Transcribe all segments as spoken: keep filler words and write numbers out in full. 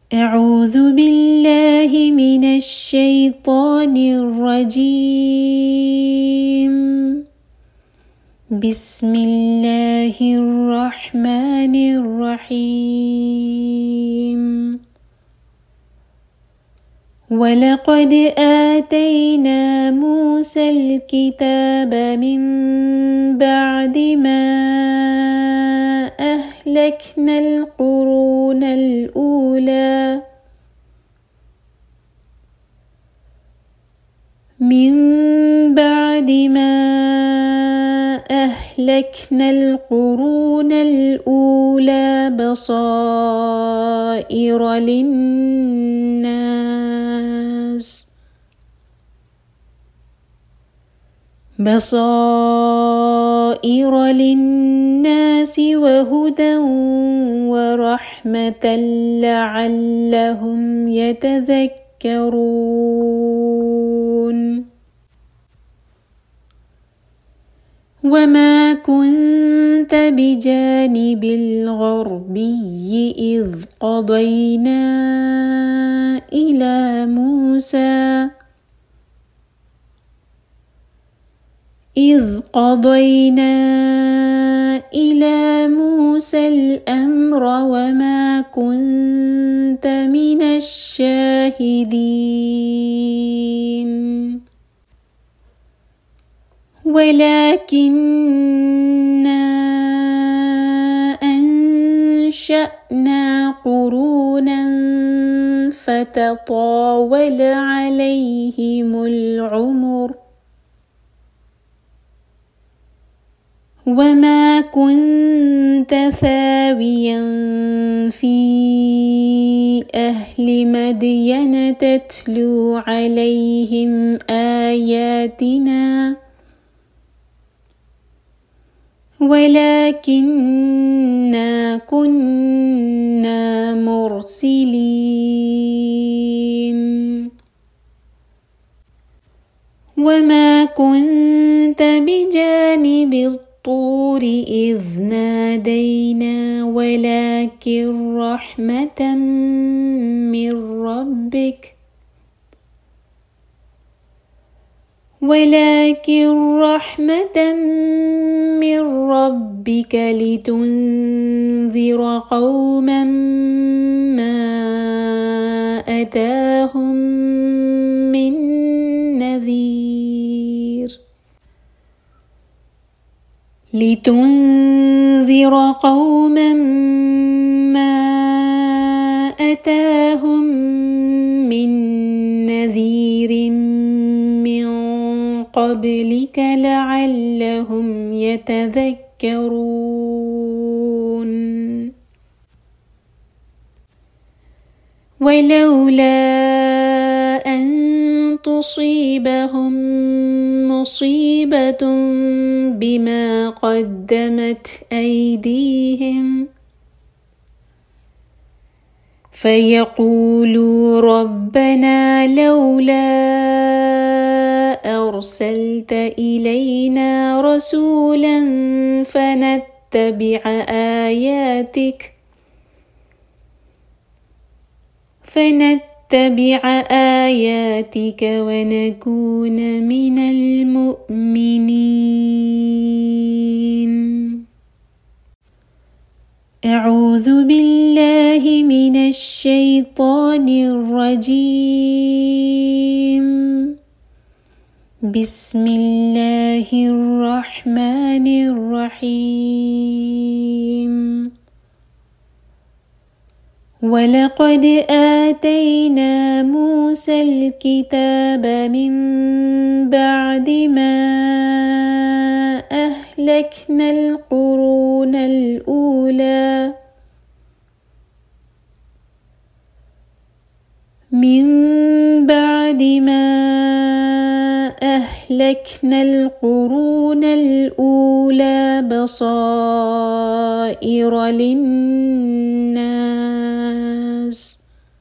أعوذ بالله من الشيطان الرجيم. بسم الله الرحمن الرحيم. ولقد آتينا موسى الكتاب من بعد ما أهلكنا القرون الأولى من بعد ما أهلكنا القرون الأولى بصائر للناس بصائر للناس وهدى ورحمة لعلهم يتذكرون. وما كنت بجانب الغربي إذ قضينا إلى موسى إذ قضينا إلى موسى الأمر وما كنت من الشاهدين ولكننا أنشأنا قرونا فتطاول عليهم العمر وما كنت ثاويا في أهل مدين تتلو عليهم آياتنا ولكننا كنا مرسلين. وما كنت بجانب الطور إذ نادينا ولكن رحمة من ربك ولكن رحمة من ربك لتنذر قوما ما أتاهم من نذير لتنذر قوما ما أتاهم من نذير من قبلك لعلهم يتذكرون. ولولا أن تصيبهم مصيبة بما قدمت أيديهم فيقولوا ربنا لولا أرسلت إلينا رسولا فنتبع آياتك فنتبع آياتك ونكون من المؤمنين. أعوذ بالله من الشيطان الرجيم. بسم الله الرحمن الرحيم. ولقد آتينا موسى الكتاب من بعد ما أهلكنا القرون الأولى من بعد ما أهلكنا القرون الأولى بصائر للناس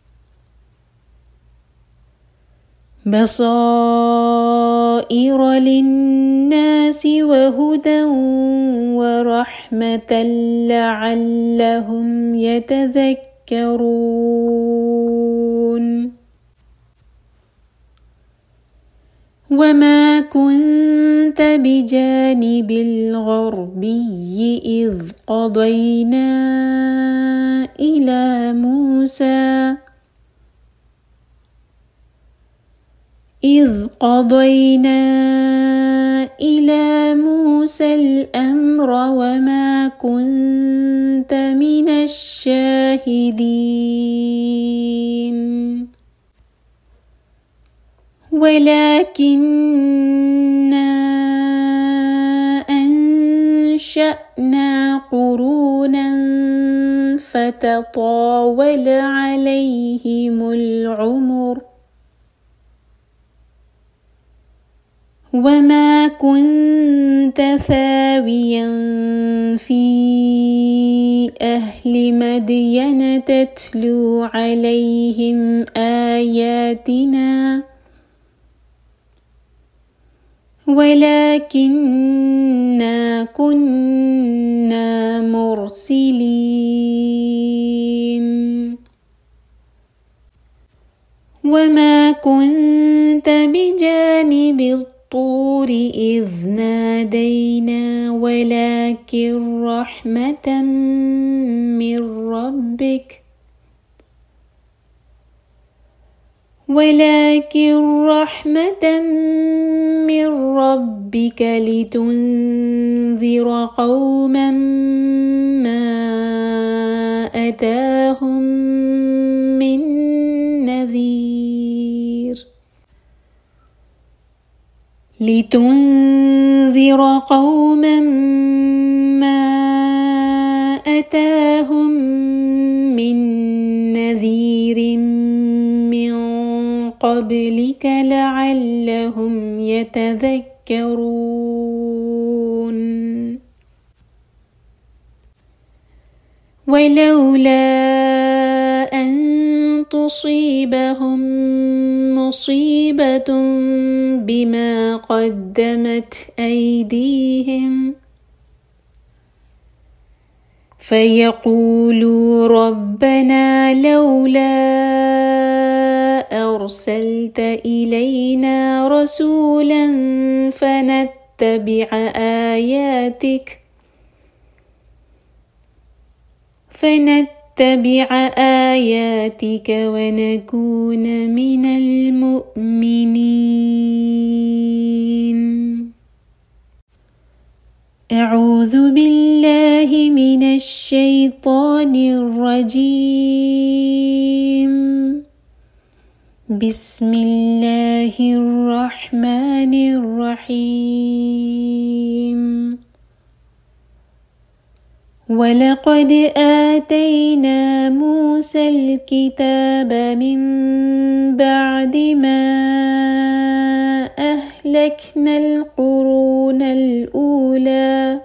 بصائر للناس وهدى ورحمة لعلهم يتذكرون. يتذكرون وما كنت بجانب الغربي إذ قضينا إلى موسى إذ قضينا إلى موسى الأمر وما كنت من الشاهدين ولكننا أنشأنا قرونا فتطاول عليهم العمر وما كنت ثاويا في أهل مدين تتلو عليهم آياتنا ولكننا كنا مرسلين وما كنت بجانب الطور إذ نادينا ولكن رحمة من ربك ولكن رحمة من ربك لتنذر قوما ما أتاهم من نذير لتنذر قوما ما أتاهم من نذير من قبلك لعلهم يتذكرون ولولا أن تصيبهم مصيبة بما قدمت أيديهم فيقولوا ربنا لولا أرسلت إلينا رسولا فنتبع آياتك فنتبع آياتك ونكون من المؤمنين. أعوذ بالله من الشيطان الرجيم. بسم الله الرحمن الرحيم. ولقد آتينا موسى الكتاب من بعد ما أهلكنا القرون الأولى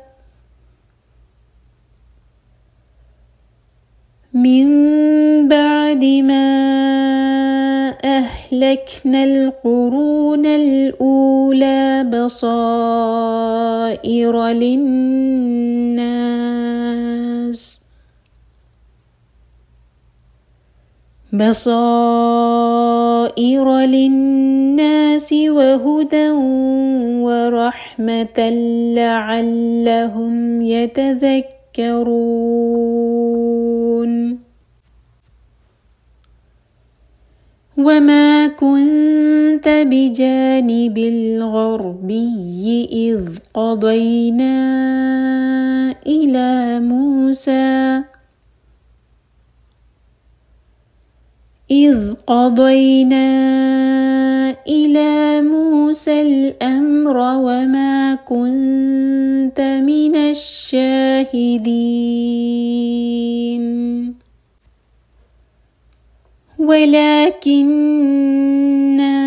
من بعد ما أهلكنا القرون الأولى بصائر للناس بصائر للناس وهدى ورحمة لعلهم يتذكرون. وما كنت بجانب الغربي إذ قضينا إلى موسى إذ قضينا إلى موسى الأمر وما كنت من الشاهدين ولكننا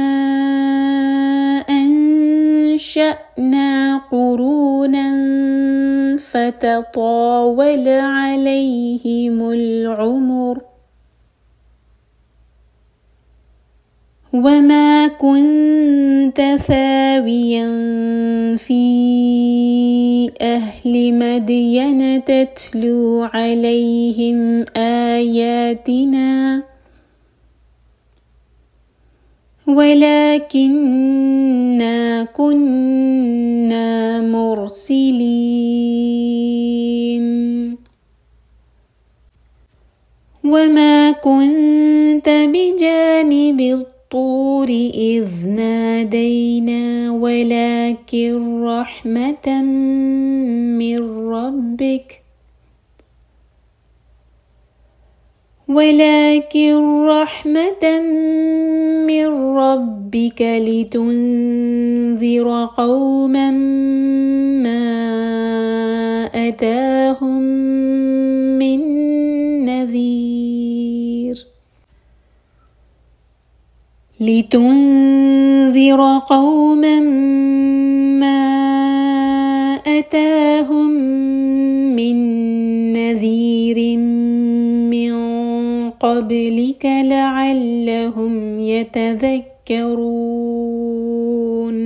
أنشأنا قرونا فتطاول عليهم العمر وما كنت ثاويا في أهل مدين تتلو عليهم آياتنا ولكننا كنا مرسلين وما كنت بجانب الطور إذ نادينا ولكن رحمة من ربك ولكن رحمة من ربك لتنذر قوما ما أتاهم من نذير لتنذر قوما ما أتاهم من نذير من قبلك لعلهم يتذكرون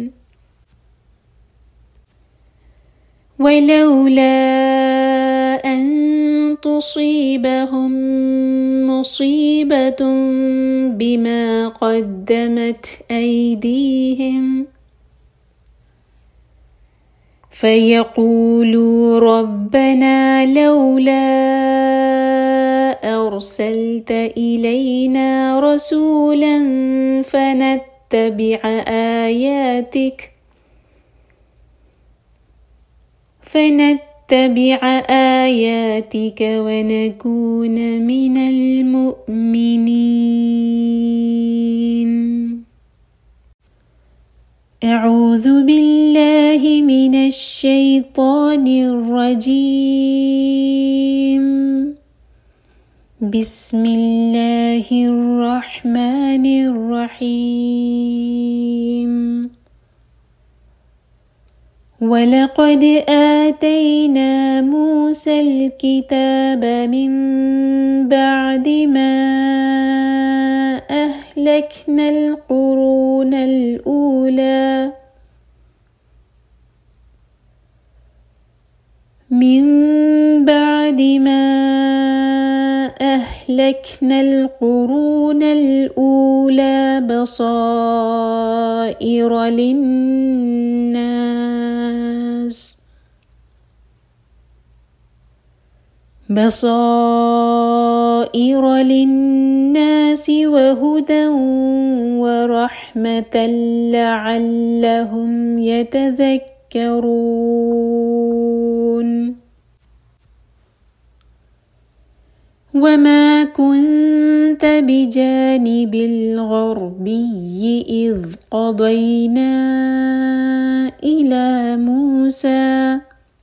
ولولا أن تصيبهم مصيبة بما قدمت أيديهم فيقولوا ربنا لولا أرسلت إلينا رسولا فنتبع آياتك فنتبع آياتك ونكون من المؤمنين. أعوذ بالله من الشيطان الرجيم. بسم الله الرحمن الرحيم. ولقد آتينا موسى الكتاب من بعد ما أهلكنا القرون الأولى من بعد ما أهلكنا القرون الأولى بصائر للناس بصائر للناس وهدى ورحمة لعلهم يتذكرون. وما كنت بجانب الغربي إذ قضينا إلى موسى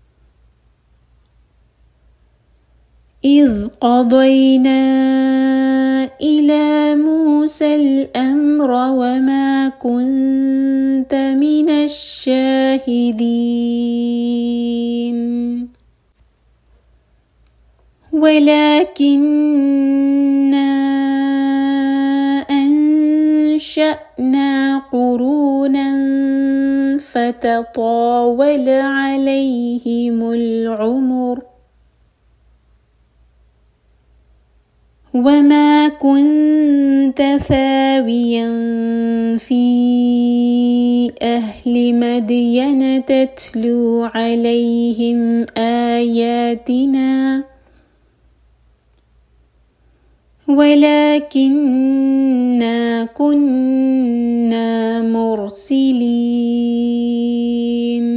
إذ قضينا إلى موسى الأمر وما كنت من الشاهدين ولكننا أنشأنا قرونا فتطاول عليهم العمر وما كنت ثاويا في أهل مدين تتلو عليهم آياتنا ولكننا كنا مرسلين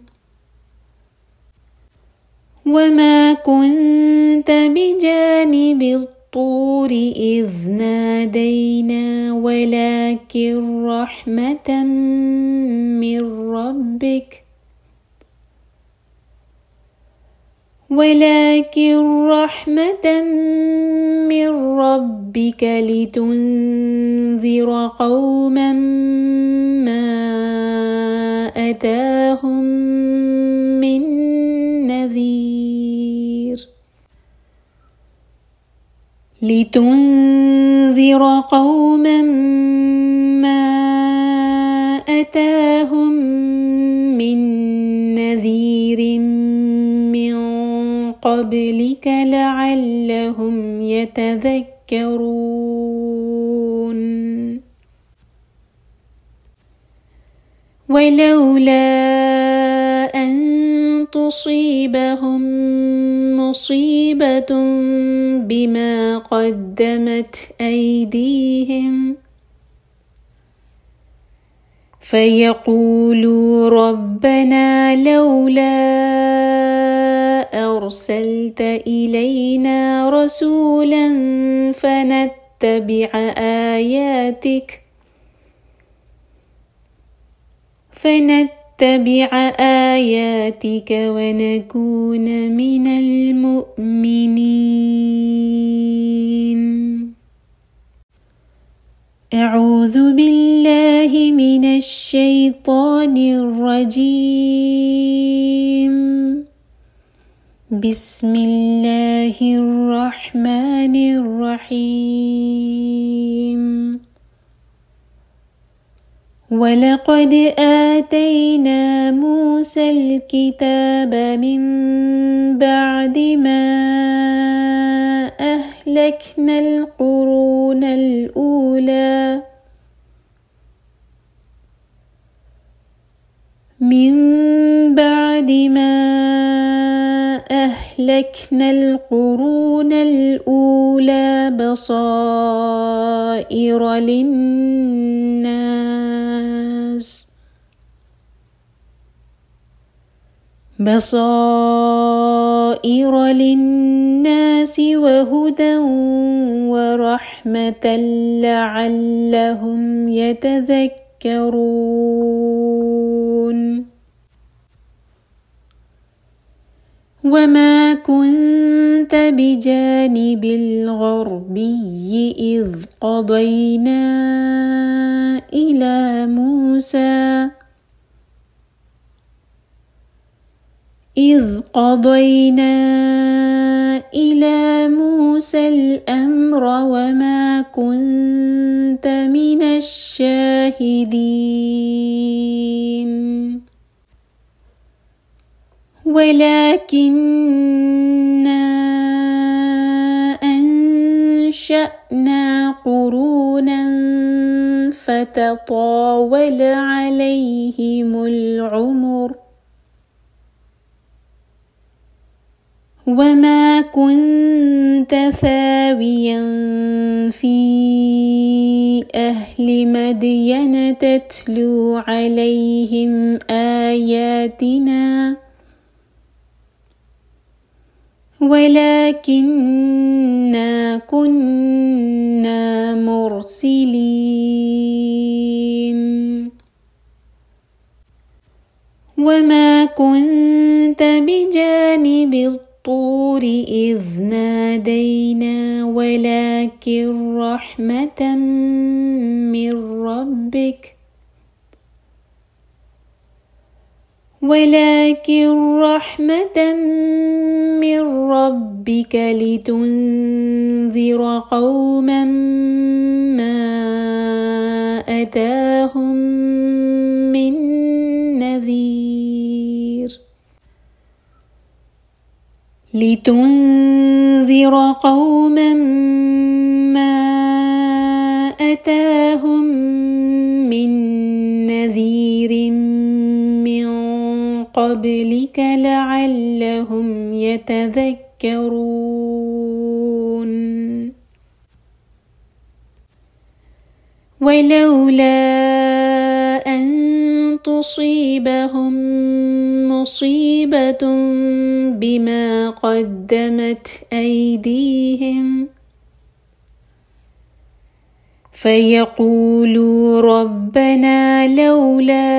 وما كنت بجانب الطور إذ نادينا ولكن رحمة من ربك ولكن رحمة من ربك لتنذر قوما ما أتاهم من نذير لتنذر قوما ما أتاهم من نذير قبلك لعلهم يتذكرون ولولا أن تصيبهم مصيبة بما قدمت أيديهم فيقولوا ربنا لولا أرسلت إلينا رسولا فنتبع آياتك فنتبع آياتك ونكون من المؤمنين. أعوذ بالله من الشيطان الرجيم. بسم الله الرحمن الرحيم. ولقد آتينا موسى الكتاب من بعد ما أهلكنا القرون الأولى من بعد ما أهلكنا القرون الأولى بصائر للناس بصائر للناس وهدى ورحمة لعلهم يتذكرون وما كنت بجانب الغربي إذ قضينا إلى موسى إذ قضينا إلى موسى الأمر وما كنت من الشاهدين ولكننا أنشأنا قرونا فتطاول عليهم العمر وما كنت ثاويا في أهل مدين تتلو عليهم آياتنا ولكننا كنا مرسلين وما كنت بجانب الطور إذ نادينا ولكن رحمة من ربك ولكن رحمة من ربك لتنذر قوما ما أتاهم من نذير لتنذر قوما ما أتاهم من نذير من قبلك لعلهم يتذكرون ولولا أن تصيبهم مصيبة بما قدمت أيديهم فيقولوا ربنا لولا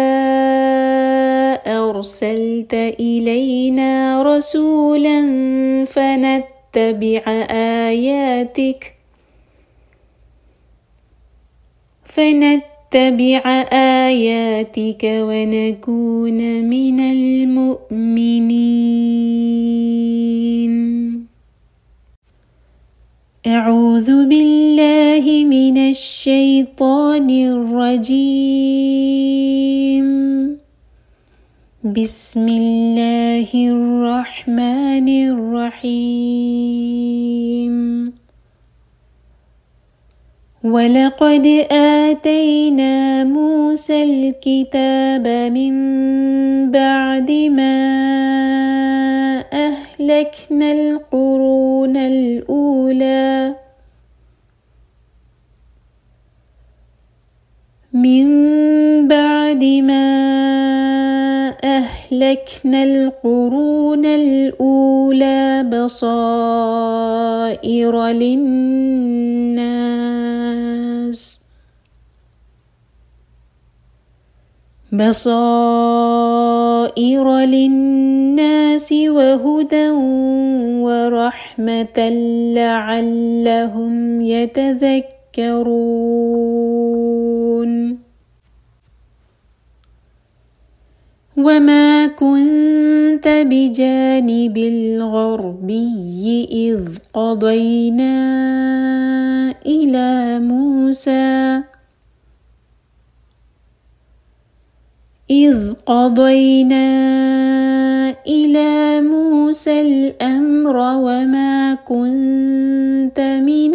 أرسلت إلينا رسولا فنتبع آياتك فنتبع آياتك ونكون من المؤمنين. أعوذ بالله من الشيطان الرجيم. بسم الله الرحمن الرحيم ولقد آتينا موسى الكتاب من بعد ما أهلكنا القرون الأولى من بعد ما أهلكنا القرون الأولى بصائر للناس بصائر للناس وهدى ورحمة لعلهم يتذكرون وما كنت بجانب الغربي إذ قضينا إلى موسى إذ قضينا إلى موسى الأمر وما كنت من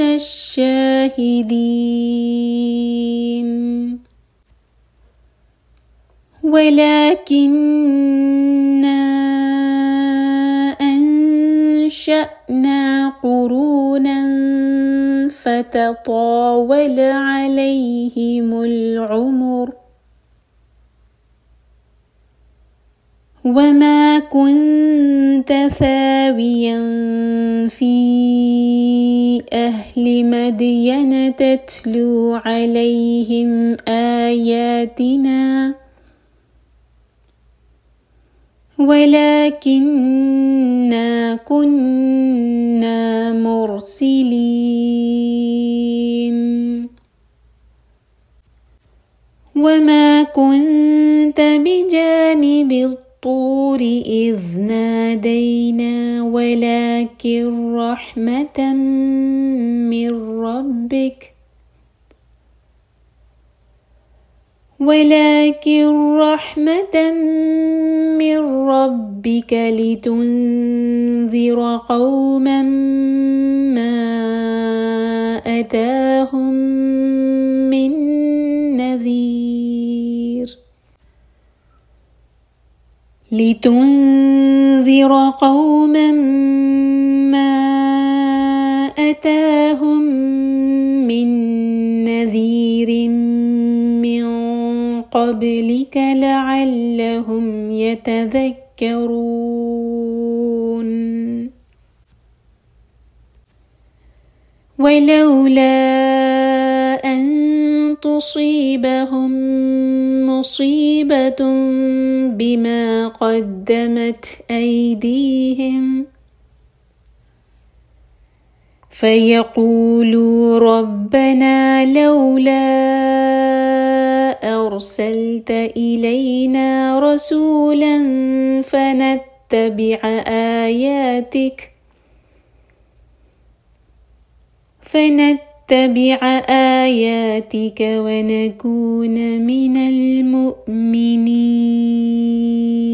الشاهدين ولكننا أنشأنا قرونا فتطاول عليهم العمر وما كنت ثاويا في أهل مدين تتلو عليهم آياتنا ولكننا كنا مرسلين وما كنت بجانب الطور إذ نادينا ولكن رحمة من ربك ولكن رحمة من ربك لتنذر قوما ما أتاهم من نذير لتنذر قوما ما أتاهم من نذير من قبلك لعلهم يتذكرون ولولا أن تصيبهم مصيبة بما قدمت أيديهم فيقولوا ربنا لولا أرسلت إلينا رسولا فنتبع آياتك فنتبع آياتك ونكون من المؤمنين